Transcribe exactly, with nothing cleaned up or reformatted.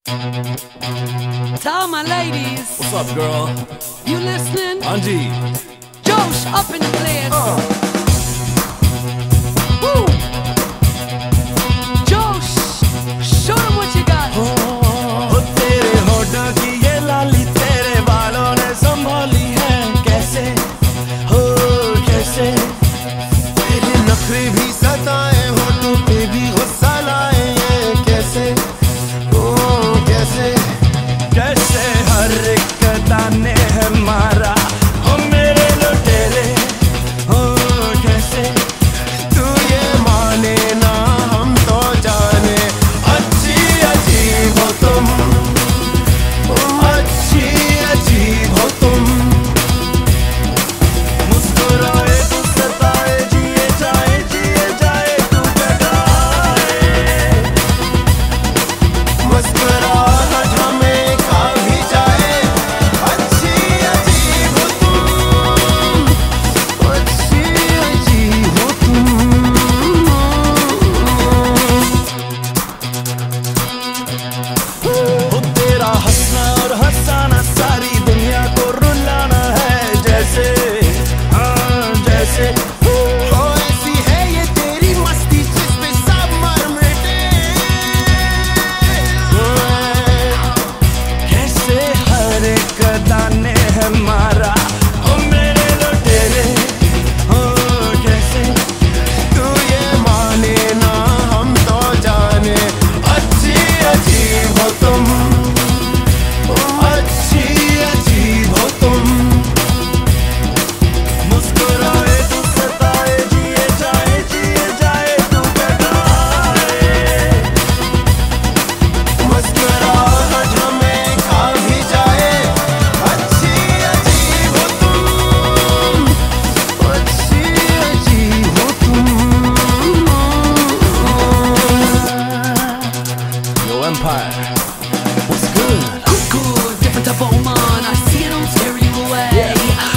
To all my ladies, What's up, girl? you listening? Anji. Josh up in the place. Uh. Woo! Josh, show them what you got. हो तेरे होठों की ये लाली तेरे बालों ने संभाली है कैसे हो कैसे तेरे नखरे भी सताए होठों पे भी गुस्सा लाए ये कैसे ओ कैसे कैसे हर एक दाने है मारा हो मेरे लुटेरे हो कैसे तू ये माने ना हम तो जाने अच्छी अजीब हो तुम अच्छी अजीब हो तुम मुस्कुराए तू सताए जिए जाए जिए जाए तू जगाए मुस्कुराहट हमें खा भी जाए अच्छी अजीब हो तुम अच्छी अजीब हो तुम हो तेरा हंसना और हंसाना सारी दुनिया को रुलाना है जैसे हाँ जैसे ओ ऐसी है ये तेरी मस्ती जिस पे सब मर मिटे कैसे हर एक दाने है मारा हो मेरे लुटेरे हो कैसे तू ये माने ना हम तो जाने अच्छी अजीब हो तुम अच्छी अजीब हो तुम मुस्कुराए तू सताए जिए जाए जिए जाए तू जगाए मुस्कुराहट हमें खा भी जाए अच्छी अजीब हो तुम अच्छी अजीब हो तुम Yo, Empire, what's good? Good, different type of man. I see it on stereo way.